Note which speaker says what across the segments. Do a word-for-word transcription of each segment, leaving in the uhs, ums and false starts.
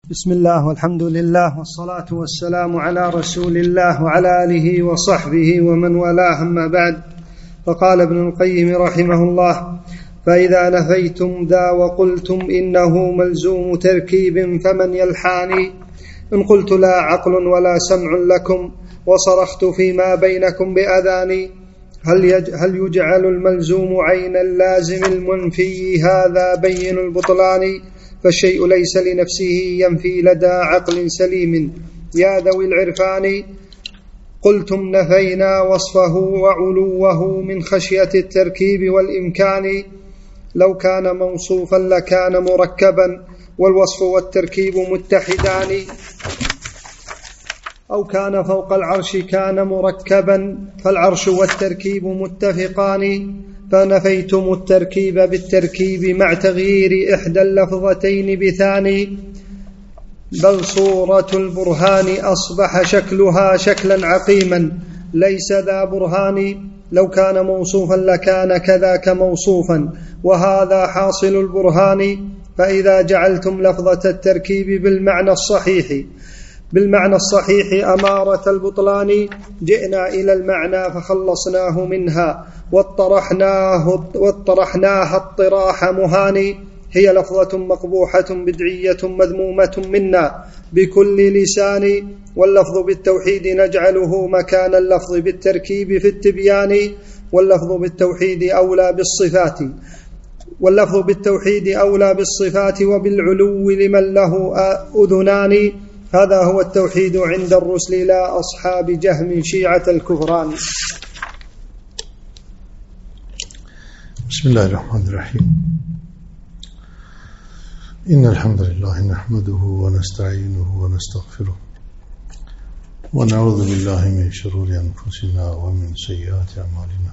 Speaker 1: بسم الله والحمد لله والصلاة والسلام على رسول الله وعلى آله وصحبه ومن والاه، أما بعد. فقال ابن القيم رحمه الله: فإذا نفيتم ذا وقلتم إنه ملزوم تركيب فمن يلحاني، إن قلت لا عقل ولا سمع لكم وصرخت فيما بينكم بأذاني، هل هل يجعل الملزوم عين اللازم المنفي؟ هذا بين البطلان، فالشيء ليس لنفسه ينفي لدى عقل سليم يا ذوي العرفان. قلتم نفينا وصفه وعلوه من خشية التركيب والإمكان، لو كان موصوفا لكان مركبا والوصف والتركيب متحدان، أو كان فوق العرش كان مركبا فالعرش والتركيب متفقان، فنفيتم التركيب بالتركيب مع تغيير إحدى اللفظتين بثاني، بل صورة البرهان أصبح شكلها شكلا عقيما ليس ذا برهان، لو كان موصوفا لكان كذاك موصوفا وهذا حاصل البرهان، فإذا جعلتم لفظة التركيب بالمعنى الصحيح بالمعنى الصحيح أمارة البطلان، جئنا إلى المعنى فخلصناه منها واطرحناه واطرحناها اطراح مهاني، هي لفظة مقبوحة بدعية مذمومة منا بكل لسان، واللفظ بالتوحيد نجعله مكان اللفظ بالتركيب في التبيان، واللفظ بالتوحيد أولى بالصفات واللفظ بالتوحيد أولى بالصفات وبالعلو لمن له أذنان، هذا هو التوحيد عند الرسل لا أصحاب جهم شيعة الكفران.
Speaker 2: بسم الله الرحمن الرحيم. إن الحمد لله نحمده ونستعينه ونستغفره ونعوذ بالله من شرور أنفسنا ومن سيئات أعمالنا،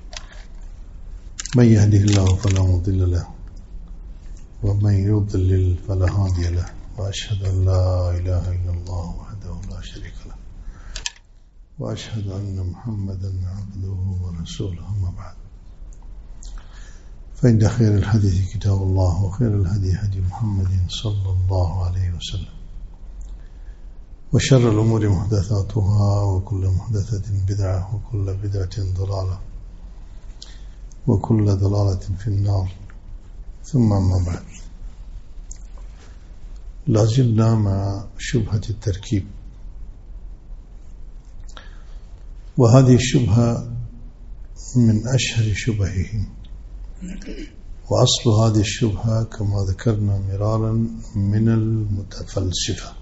Speaker 2: من يهده الله فلا مضل له ومن يضلل فلا هادي له، وأشهد أن لا إله إلا الله وحده لا شريك له، وأشهد أن محمدا عبده ورسوله، أما بعد، فإن خير الحديث كتاب الله وخير الهدي هدي محمد صلى الله عليه وسلم، وشر الأمور محدثاتها وكل محدثة بدعة وكل بدعة ضلالة وكل ضلالة في النار، ثم أما بعد. لازلنا مع شبهة التركيب، وهذه الشبهة من أشهر شبههم، وأصل هذه الشبهة كما ذكرنا مرارا من المتفلسفة،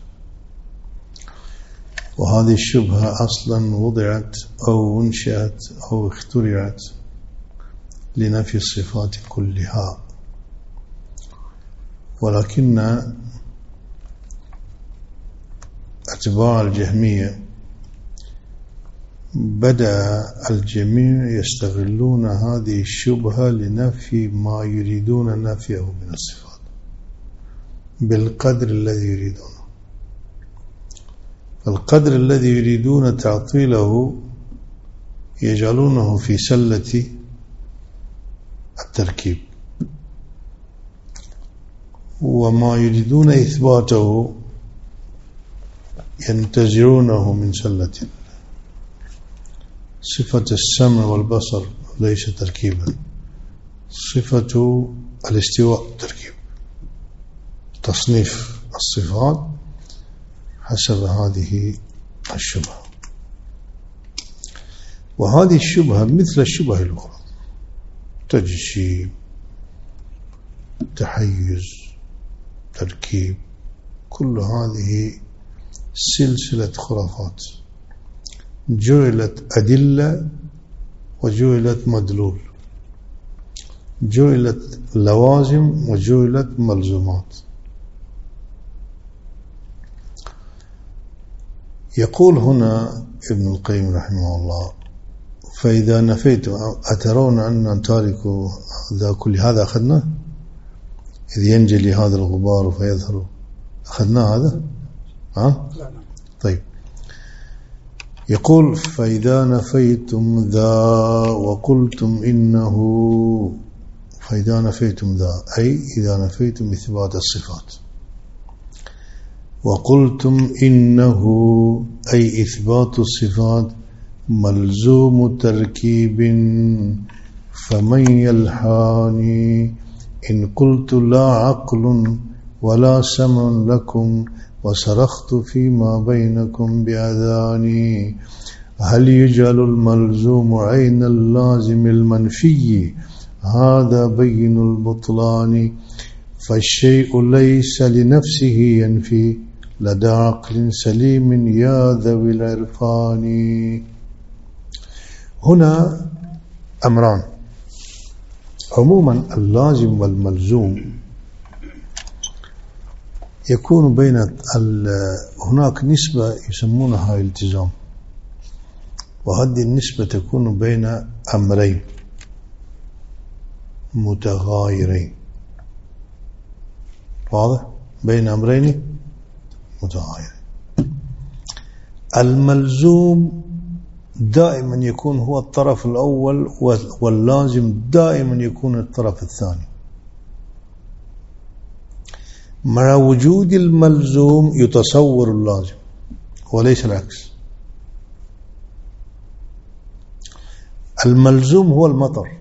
Speaker 2: وهذه الشبهة أصلا وضعت أو انشأت أو اخترعت لنفي الصفات كلها، ولكن أتباع الجهمية بدأ الجميع يستغلون هذه الشبهة لنفي ما يريدون نفيه من الصفات بالقدر الذي يريدونه، فالقدر الذي يريدون تعطيله يجعلونه في سلة التركيب، وما يريدون إثباته ينتزعونه من سلة. صفة السمع والبصر ليس تركيبا، صفة الاستواء تركيب، تصنيف الصفات حسب هذه الشبهة. وهذه الشبهة مثل الشبهة الأخرى، تجسيم، تحيز، تركيب، كل هذه سلسلة خرافات جعلت أدلة وجعلت مدلول، جعلت لوازم وجعلت ملزومات. يقول هنا ابن القيم رحمه الله: فإذا نفيتم، أترون أن تاركوا ذا كل هذا أخذناه، إذ ينجلي هذا الغبار فيظهر، أخذنا هذا؟ ها؟ طيب، يقول: فإذا نفيتم ذا وقلتم إنه، فإذا نفيتم ذا أي إذا نفيتم إثبات الصفات، وقلتم إنه أي إثبات الصفات ملزوم تركيب فمن يلحاني إن قلت لا عقل ولا سمع لكم وصرخت فيما بينكم بأذاني. هل يجعل الملزوم عين اللازم المنفي؟ هذا بين البطلان. فالشيء ليس لنفسه ينفي لدى عقل سليم يا ذوي العرفان. هنا أمران. عموما اللازم والملزوم يكون بين هناك نسبة يسمونها التزام، وهذه النسبة تكون بين أمرين متغايرين. واضح؟ بين أمرين متغايرين. الملزوم دائما يكون هو الطرف الأول، واللازم دائما يكون الطرف الثاني. مع وجود الملزوم يتصور اللازم وليس العكس. الملزوم هو المطر،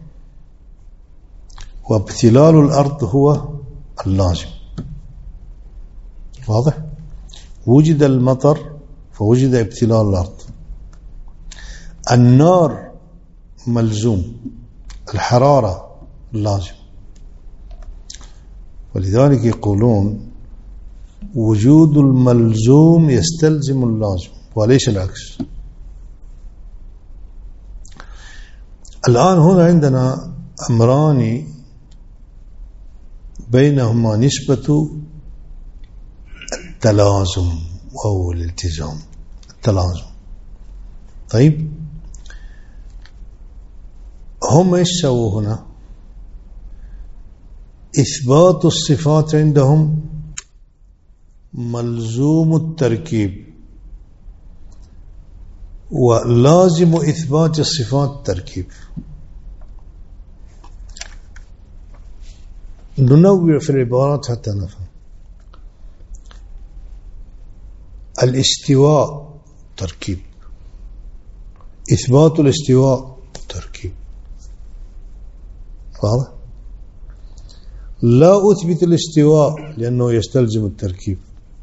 Speaker 2: وابتلال الأرض هو اللازم. واضح؟ وجد المطر فوجد ابتلال الأرض. النار ملزوم، الحرارة لازم. ولذلك يقولون وجود الملزوم يستلزم اللازم وليس العكس. الآن هنا عندنا أمران بينهما نسبة التلازم أو الالتزام. التلازم. طيب هم ايش سووا هنا؟ إثبات الصفات عندهم ملزوم التركيب، ولازم إثبات الصفات تركيب. ننوع في العبارات حتى نفهم. الاستواء تركيب، إثبات الاستواء تركيب. واضح؟ لا أثبت الاستواء لأنه يستلزم التركيب.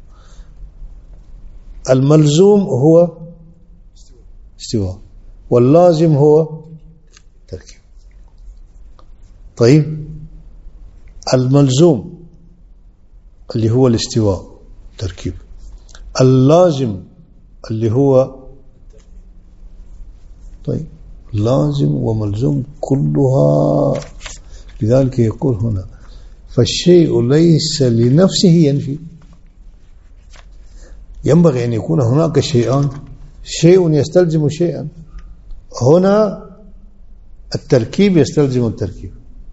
Speaker 2: الملزوم هو استواء واللازم هو تركيب. طيب الملزوم اللي هو الاستواء تركيب، اللازم اللي هو طيب لازم وملزوم كلها. لذلك يقول هنا فالشيء ليس لنفسه ينفي. ينبغي أن يكون هناك شيئان، شيء يستلزم شيئا. هنا التركيب يستلزم التركيب.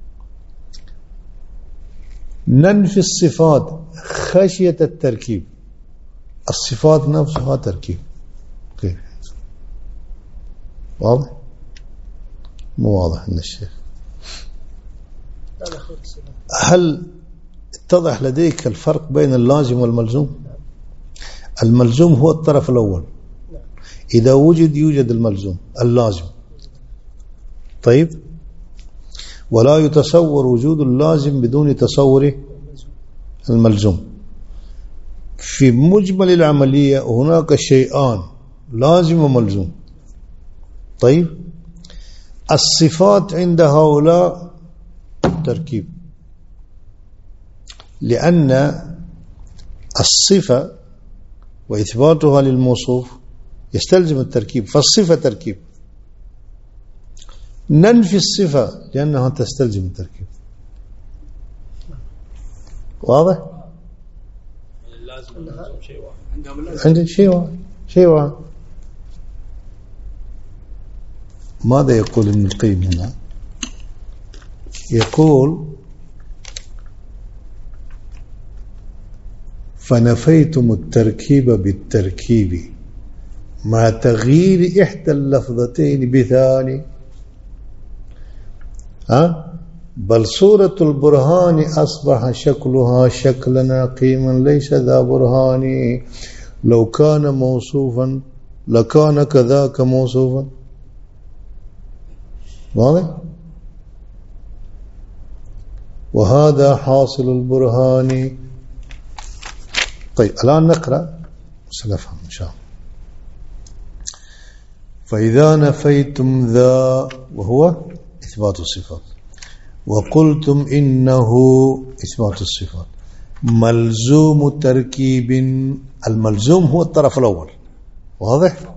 Speaker 2: ننفي الصفات خشية التركيب، الصفات نفسها تركيب. كيف؟ واضح؟ مو واضح من الشيخ. هل اتضح لديك الفرق بين اللازم والملزوم؟ الملزوم هو الطرف الأول، إذا وجد يوجد الملزوم اللازم. طيب ولا يتصور وجود اللازم بدون تصور الملزوم. في مجمل العملية هناك شيئان لازم وملزوم. طيب الصفات عند هؤلاء تركيب، لأن الصفة وإثباتها للموصوف يستلزم التركيب، فالصفة تركيب. ننفي الصفة لأنها تستلزم التركيب. واضح؟ عندهم شيء واحد. شيء واحد. ماذا يقول ابن القيم هنا؟ يقول فنفيتم التركيب بالتركيب مع تغيير إحدى اللفظتين بثاني. ها؟ بل صورة البرهان أصبح شكلها شكلا قيما ليس ذا برهان. لو كان موصوفا لكان كذاك موصوفا. واضح؟ وهذا حاصل البرهان. طيب الآن نقرأ سنفهم إن شاء الله. فإذا نفيتم ذا وهو إثبات الصفات وقلتم إنه إثبات الصفات ملزوم تركيب. الملزوم هو الطرف الأول. واضح؟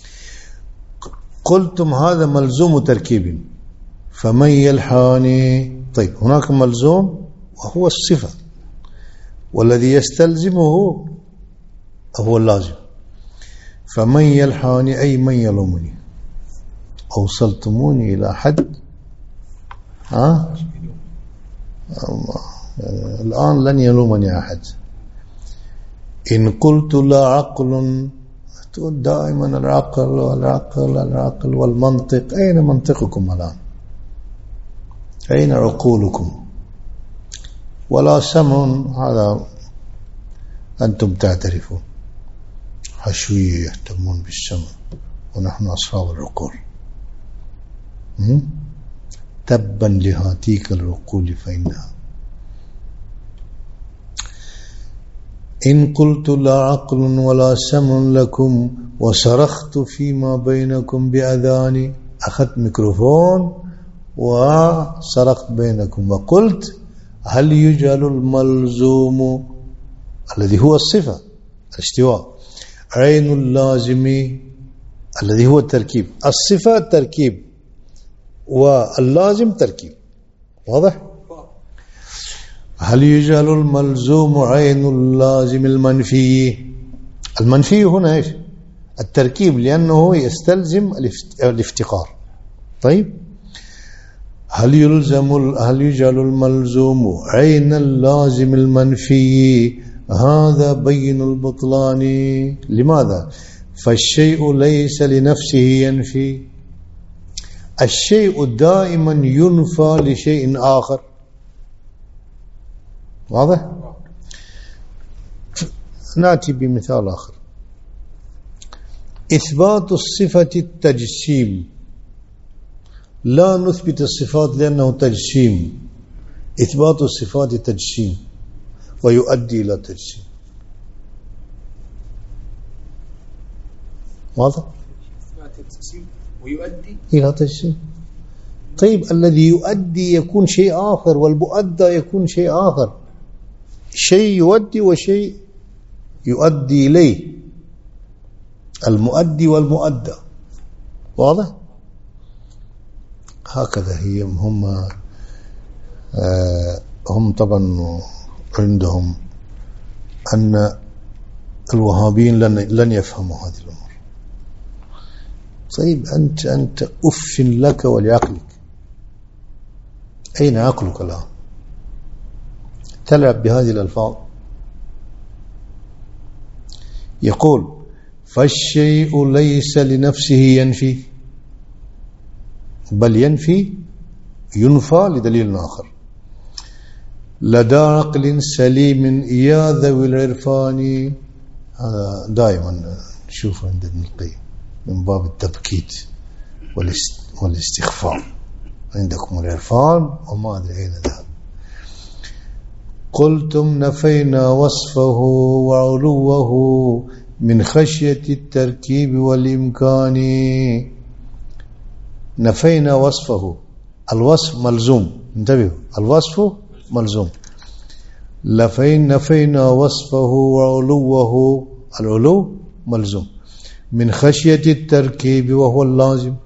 Speaker 2: قلتم هذا ملزوم تركيب فمن يلحاني. طيب هناك ملزوم وهو الصفة والذي يستلزمه هو اللازم. فمن يلحاني أي من يلومني. أوصلتموني إلى حد ها الآن لن يلومني أحد. إن قلت لا عقل تقول دائما العقل والعقل العقل والمنطق. أين منطقكم الآن؟ أين عقولكم؟ ولا سمع. هذا أنتم تعترفون. حشوية يهتمون بالسمع ونحن أصحاب العقول. تبا لهاتيك العقول فإنها. إن قلت لا عقل ولا سمع لكم وصرخت فيما بينكم بأذاني. أخذت ميكروفون وصرخت بينكم وقلت هل يجعل الملزوم الذي هو الصفة الاستواء عين اللازم الذي هو التركيب. الصفة تركيب واللازم تركيب. واضح؟ هل يجعل الملزوم عين اللازم المنفي. المنفي هنا ايش؟ التركيب لأنه يستلزم الافتقار. طيب هل يلزم هل يجعل الملزوم عين اللازم المنفي. هذا بين البطلان. لماذا؟ فالشيء ليس لنفسه ينفي. الشيء دائما ينفى لشيء آخر. واضح؟ نأتي بمثال آخر. إثبات الصفة التجسيم. لا نثبت الصفات لأنه تجسيم. إثبات الصفات تجسيم ويؤدي إلى تجسيم. واضح؟ ويؤدي إلى تجسيم. طيب الذي يؤدي يكون شيء آخر والمؤدى يكون شيء آخر. شيء يؤدي وشيء يؤدي إليه. المؤدي والمؤدى. واضح؟ هكذا هي. هم آه هم طبعا عندهم أن الوهابيين لن, لن يفهموا هذه الأمور. طيب أنت أنت أف لك ولعقلك. أين عقلك الآن؟ تلعب بهذه الألفاظ. يقول فالشيء ليس لنفسه ينفي بل ينفي ينفى لدليل آخر. لدى عقل سليم يا ذوي العرفان. هذا دائما نشوفه عند ابن القيم من باب التبكيت والاستخفاف. عندكم العرفان وما أدري أين ذهب. قلتم نفينا وصفه وعلوه من خشية التركيب والإمكان. نفينا وصفه. الوصف ملزوم. انتبهوا الوصف ملزوم. لفين نفينا وصفه وعلوه. العلو ملزوم من خشية التركيب وهو اللازم.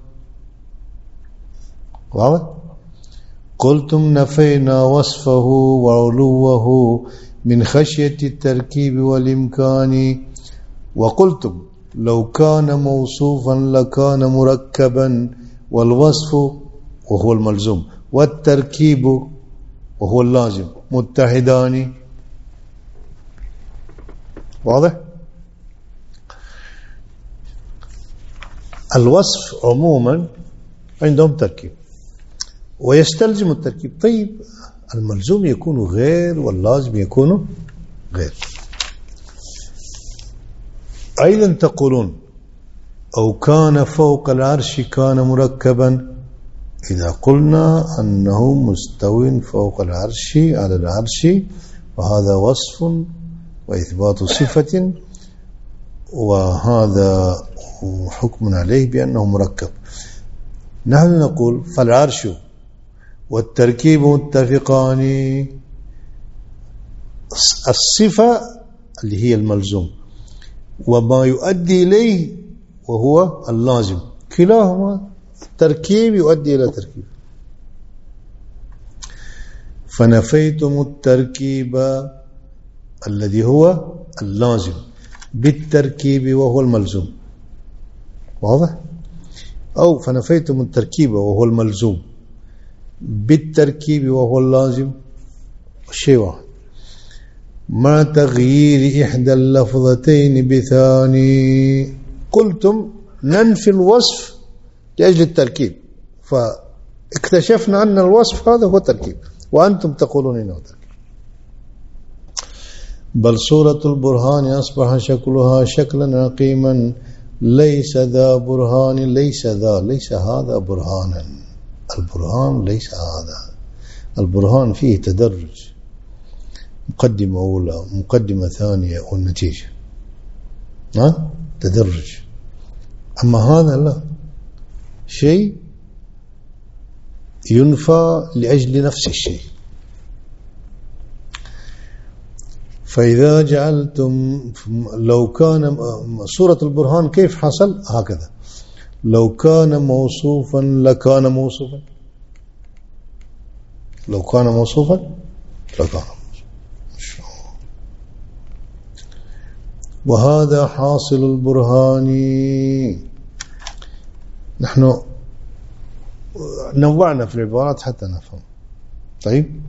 Speaker 2: واضح؟ قلتم نفينا وصفه وعلوه من خشية التركيب والإمكان. وقلتم لو كان موصوفا لكان مركبا والوصف وهو الملزوم والتركيب وهو اللازم متحدان. واضح؟ الوصف عموما عندهم تركيب ويستلزم التركيب. طيب الملزوم يكون غير واللازم يكون غير. أيضا تقولون أو كان فوق العرش كان مركبا، إذا قلنا أنه مستو فوق العرش على العرش فهذا وصف وإثبات صفة، وهذا حكم عليه بأنه مركب. نحن نقول فالعرش والتركيب متفقان، الصفة اللي هي الملزوم وما يؤدي إليه وهو اللازم، كلاهما التركيب يؤدي إلى تركيب. فنفيتم التركيب الذي هو اللازم بالتركيب وهو الملزوم، واضح؟ أو فنفيتم التركيب وهو الملزوم بالتركيب وهو اللازم، شيء واحد، مع تغيير إحدى اللفظتين بثاني. قلتم ننفي الوصف لأجل التركيب، فاكتشفنا أن الوصف هذا هو تركيب، وأنتم تقولون إنه تركيب. بل صورة البرهان أصبح شكلها شكلا عقيما، ليس ذا برهان، ليس ذا، ليس هذا برهانا، البرهان ليس هذا. البرهان فيه تدرج، مقدمة أولى مقدمة ثانية والنتيجة، ها تدرج. أما هذا لا، شيء ينفى لأجل نفس الشيء. فإذا جعلتم، لو كان صورة البرهان كيف حصل؟ هكذا، لو كان موصوفا لكان موصوفا، لو كان موصوفا لكان موصوفا. وهذا حاصل البرهان. نحن نوعنا في العبارات حتى نفهم. طيب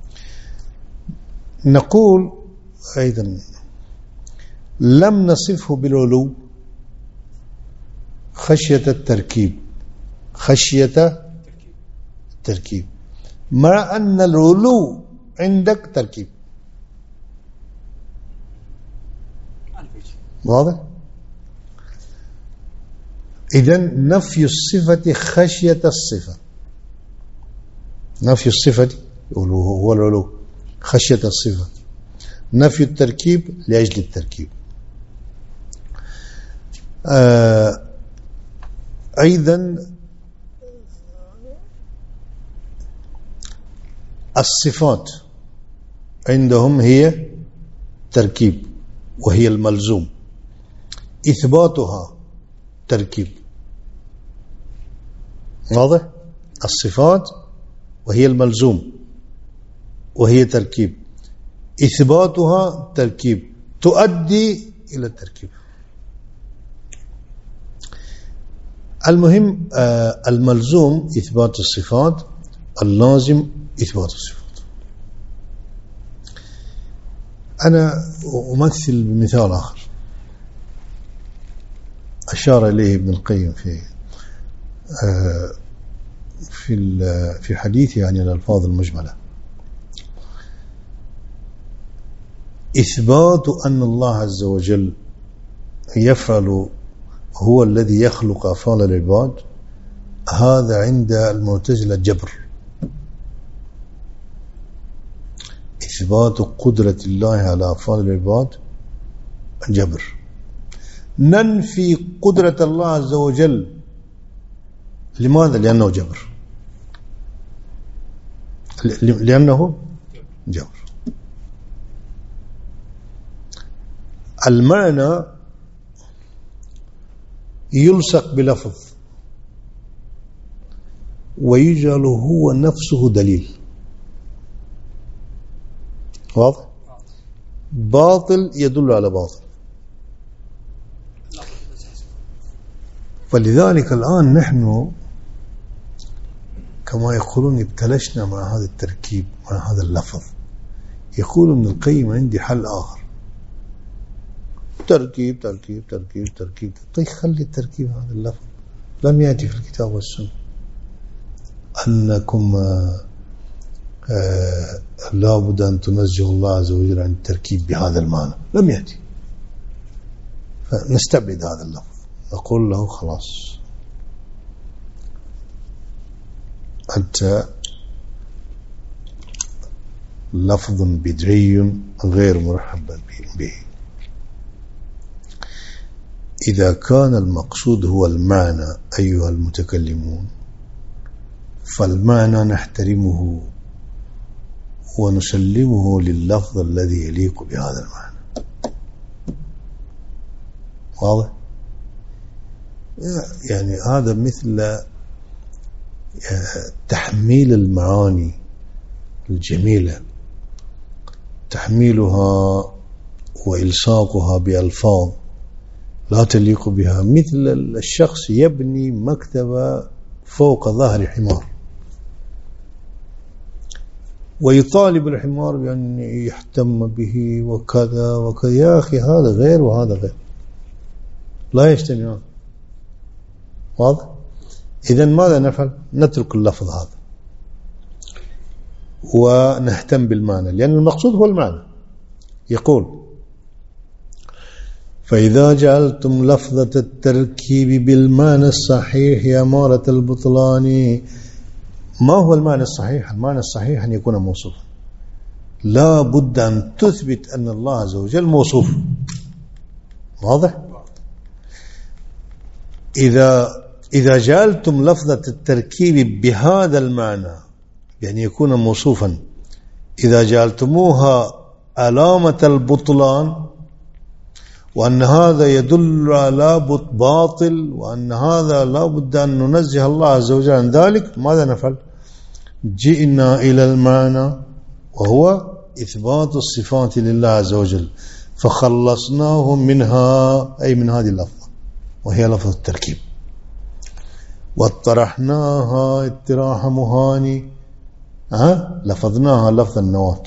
Speaker 2: نقول أيضا لم نصفه بالعلو خشية التركيب، خشية التركيب، مع أن العلو عندك تركيب، واضح؟ إذن نفي الصفة خشية الصفة، نفي الصفة هو العلو خشية الصفة، نفي التركيب لأجل التركيب. آه أيضا الصفات عندهم هي تركيب وهي الملزوم، إثباتها تركيب، واضح؟ الصفات وهي الملزوم وهي تركيب، إثباتها تركيب تؤدي إلى التركيب. المهم آه الملزوم إثبات الصفات، اللازم إثبات الصفات. أنا أمثل بمثال آخر أشار إليه ابن القيم في آه في في حديثه عن الألفاظ المجملة. إثبات أن الله عز وجل يفعل، هو الذي يخلق أفعال العباد، هذا عند المعتزلة جبر. إثبات قدرة الله على أفعال العباد جبر. ننفي قدرة الله عز وجل، لماذا؟ لأنه جبر، لأنه جبر. المعنى يلصق بلفظ ويجعل هو نفسه دليل، واضح؟ باطل يدل على باطل. فلذلك الآن نحن كما يقولون ابتلشنا مع هذا التركيب، مع هذا اللفظ. يقول ابن القيم عندي حل آخر، تركيب تركيب تركيب تركيب. طيب خلي التركيب هذا اللفظ لم يأتي في الكتاب والسنة. أنكم آه لا بد أن تنزه الله عز وجل عن التركيب بهذا المعنى، لم يأتي. فنستبعد هذا اللفظ، نقول له خلاص أنت لفظ بدعي غير مرحب به. إذا كان المقصود هو المعنى أيها المتكلمون، فالمعنى نحترمه ونسلمه لللفظ الذي يليق بهذا المعنى. واضح؟ يعني هذا مثل تحميل المعاني الجميلة، تحميلها وإلصاقها بألفاظ لا تليق بها، مثل الشخص يبني مكتبة فوق ظهر حمار ويطالب الحمار بأن يهتم به وكذا وكذا. يا أخي هذا غير وهذا غير، لا يجتمعون. واضح؟ إذن ماذا نفعل؟ نترك اللفظ هذا ونهتم بالمعنى، لأن المقصود هو المعنى. يقول: فإذا جعلتم لفظة التركيب بالمعنى الصحيح يا أمارة البطلان. ما هو المعنى الصحيح؟ المعنى الصحيح أن يكون موصوفا. لا بد أن تثبت أن الله عز وجل موصوف. واضح؟ إذا إذا جعلتم لفظة التركيب بهذا المعنى يعني يكون موصوفا، إذا جعلتموها علامة البطلان وأن هذا يدل على باطل وأن هذا لا بد أن ننزه الله عز وجل عن ذلك، ماذا نفعل؟ جئنا إلى المعنى وهو إثبات الصفات لله عز وجل، فخلصناه منها أي من هذه اللفظة وهي لفظ التركيب، واطرحناها اطراح مهاني، ها لفظناها لفظ النواة،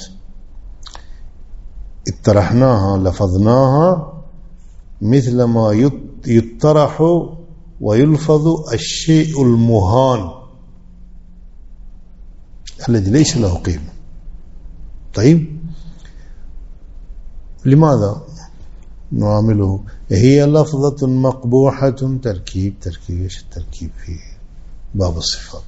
Speaker 2: اطرحناها لفظناها مثل ما يطرح ويلفظ الشيء المهان الذي ليس له قيمة. طيب لماذا نعامله؟ هي لفظة مقبوحة تركيب. تركيب ايش التركيب في باب الصفات؟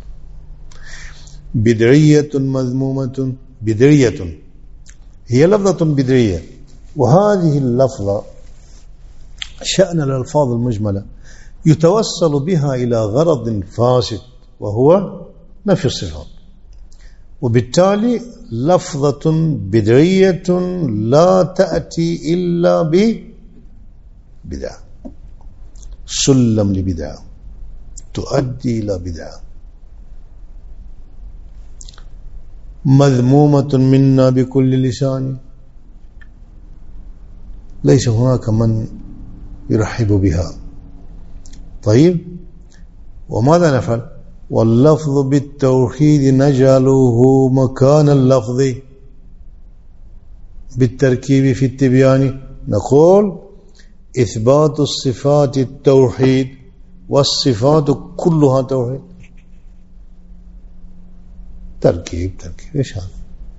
Speaker 2: بدعية مذمومة. بدعية هي لفظة بدعية، وهذه اللفظة شأن الألفاظ المجملة يتوصل بها إلى غرض فاسد وهو نفي الصفات، وبالتالي لفظة بدعية لا تأتي إلا ببدعة، سلم لبدعة تؤدي إلى بدعة. مذمومة منا بكل لسان، ليس هناك من يرحب بها. طيب وماذا نفعل؟ واللفظ بالتوحيد نجعله مكان اللفظ بالتركيب في التبيان. نقول إثبات الصفات التوحيد، والصفات كلها توحيد. تركيب تركيب إيش هذا؟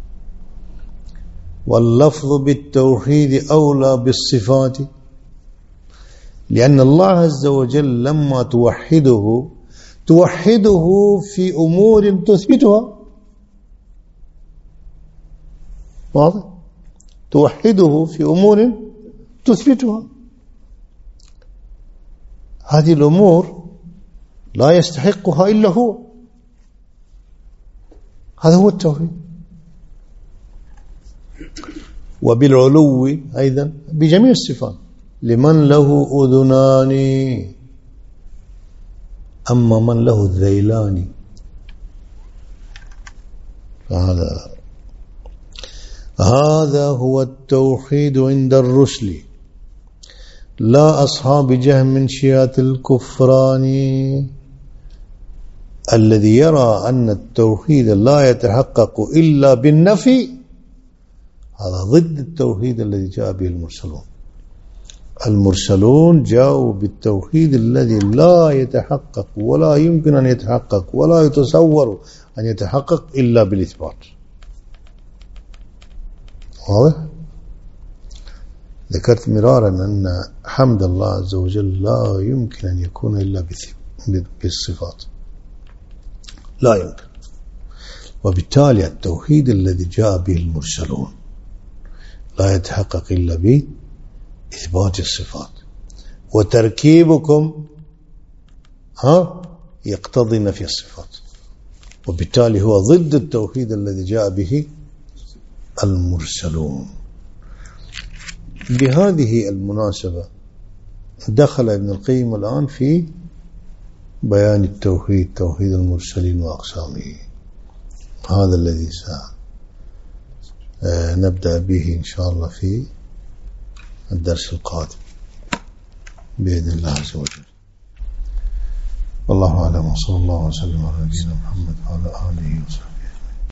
Speaker 2: واللفظ بالتوحيد أولى بالصفات، لأن الله عز وجل لما توحده توحده في أمور تثبتها. واضح؟ توحده في أمور تثبتها. هذه الأمور لا يستحقها إلا هو، هذا هو التوحيد. وبالعلو أيضا بجميع الصفات. لمن له أذنان أما من له الذيلان. فهذا هذا هو التوحيد عند الرسل، لا أصحاب جهم شيعة الكفران. الذي يرى أن التوحيد لا يتحقق إلا بالنفي هذا ضد التوحيد الذي جاء به المرسلون. المرسلون جاءوا بالتوحيد الذي لا يتحقق ولا يمكن أن يتحقق ولا يتصور أن يتحقق إلا بالإثبات. واضح؟ ذكرت مرارا أن حمد الله عز وجل لا يمكن أن يكون إلا بالصفات، لا يمكن. وبالتالي التوحيد الذي جاء به المرسلون لا يتحقق إلا بإثبات الصفات، وتركيبكم ها يقتضي نفي الصفات، وبالتالي هو ضد التوحيد الذي جاء به المرسلون. بهذه المناسبة دخل ابن القيم الآن في بيان التوحيد، توحيد المرسلين وأقسامه. هذا الذي سنبدأ به إن شاء الله في الدرس القادم بإذن الله عز وجل. والله أعلم، وصلى الله وسلم على نبينا محمد.